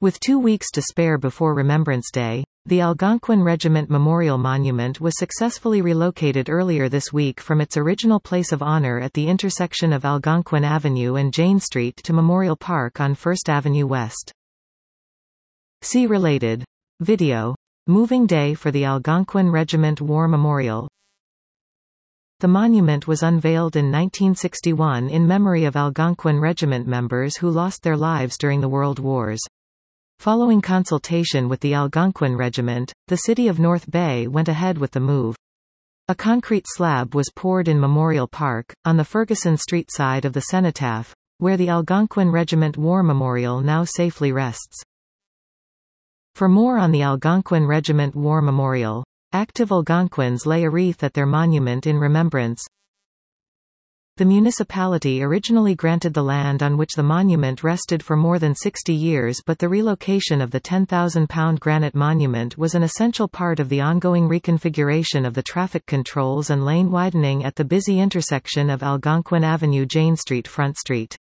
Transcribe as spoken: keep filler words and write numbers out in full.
With two weeks to spare before Remembrance Day, the Algonquin Regiment Memorial Monument was successfully relocated earlier this week from its original place of honor at the intersection of Algonquin Avenue and Jane Street to Memorial Park on First Avenue West. See related video. Moving Day for the Algonquin Regiment War Memorial. The monument was unveiled in nineteen sixty-one in memory of Algonquin Regiment members who lost their lives during the World Wars. Following consultation with the Algonquin Regiment, the city of North Bay went ahead with the move. A concrete slab was poured in Memorial Park, on the Ferguson Street side of the cenotaph, where the Algonquin Regiment War Memorial now safely rests. For more on the Algonquin Regiment War Memorial, active Algonquins lay a wreath at their monument in remembrance. The municipality originally granted the land on which the monument rested for more than sixty years, but the relocation of the ten thousand pound granite monument was an essential part of the ongoing reconfiguration of the traffic controls and lane widening at the busy intersection of Algonquin Avenue Jane Street Front Street.